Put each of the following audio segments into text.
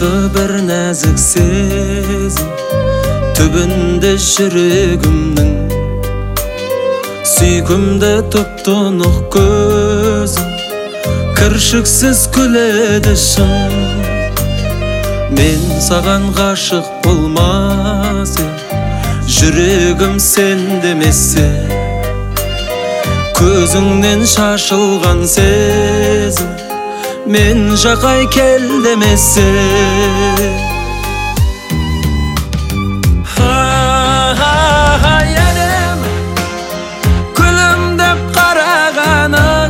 Башқы бір нәзік сезім түбінде жүрегімнің, сүйкімді тұп-тұнық көзім кіршіксіз күледі шын. Мен саған ғашық болмас ем, жүрегім сен демесе, көзіңнен шашылған сезім мен жақай кел демесе. Әлем күлімдеп қарағаның,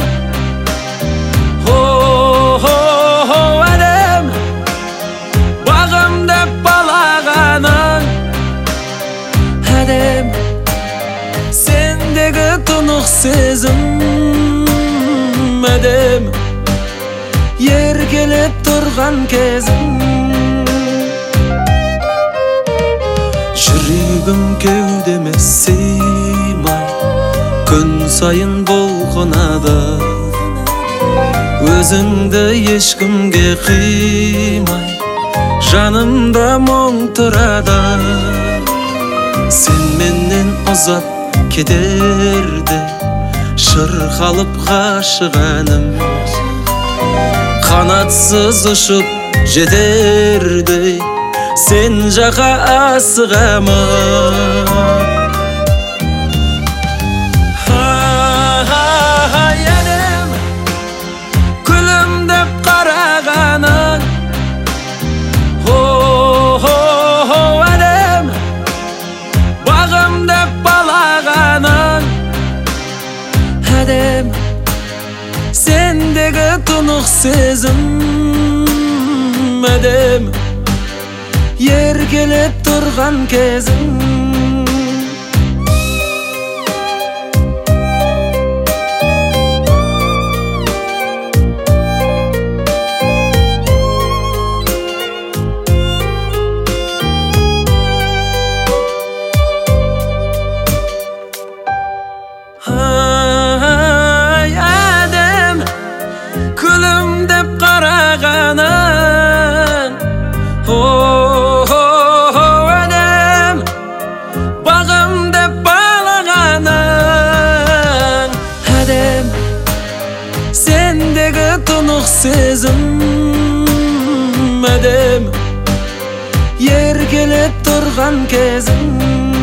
әлем бағымдеп балағаның, әлем сендегі тұнық сезім, әлем еркелеп тұрған кезім. Жүрегім кеудеме сыймай күн сайын бұлқынады, өзіңді ешкімге қимай жанымда мұң тұрады. Сен менен ұзап кетерде шырқалып ғашық әнім, қанатсыз ұшып жетердей сен жақа асығамын. Әлем күлімдеп қарағаның, әлем бағымдеп балағаның, әлем сендегі тұнық сезім, әлем еркелеп тұрған кезім. Әлем күлімдеп қарағаның, әлем бағымдеп балағаның, әлем сендегі тұнық сезім, әлем еркелеп тұрған кезім.